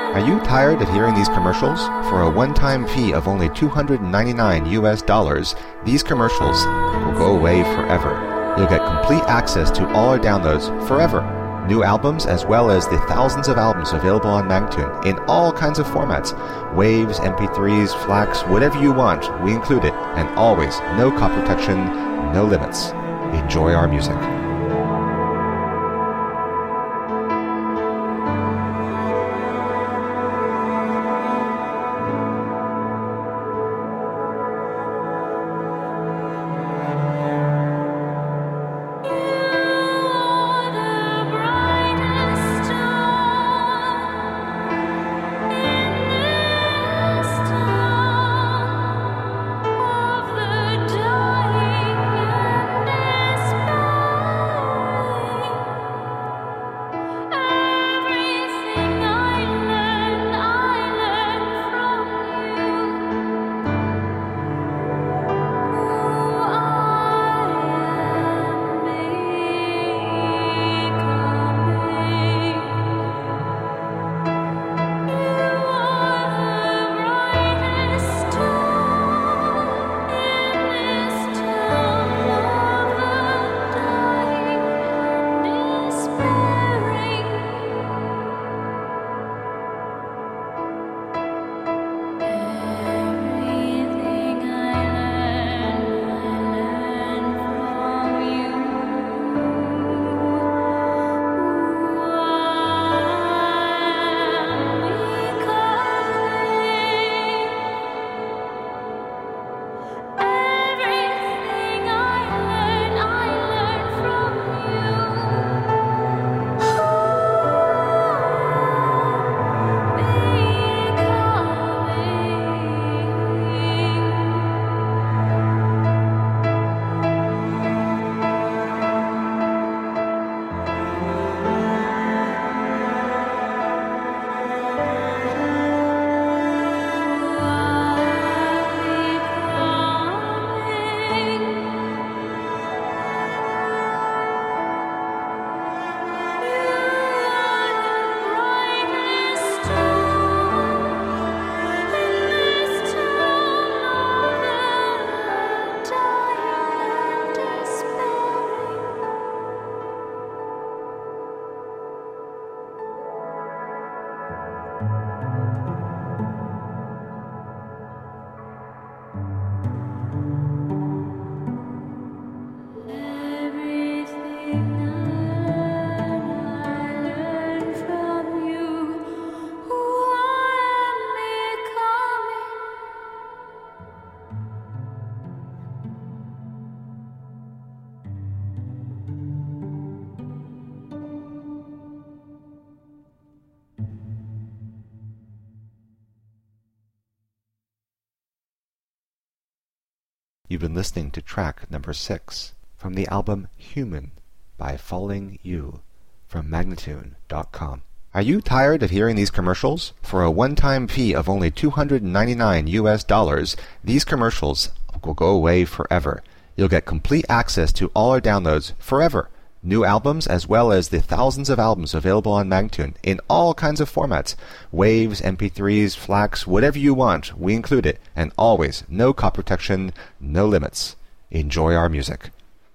Are you tired of hearing these commercials? For a one-time fee of only $299 US, these commercials will go away forever. You'll get complete access to all our downloads forever. New albums as well as the thousands of albums available on Magnatune in all kinds of formats. Waves, MP3s, FLACs, whatever you want, we include it. And always, no copy protection, no limits. Enjoy our music. You've been listening to track number 6 from the album Human by Falling You from Magnatune.com. Are you tired of hearing these commercials? For a one-time fee of only $299 US, these commercials will go away forever. You'll get complete access to all our downloads forever. New albums as well as the thousands of albums available on Magnatune in all kinds of formats. Waves, MP3s, FLACs, whatever you want, we include it. And always, no copy protection, no limits. Enjoy our music.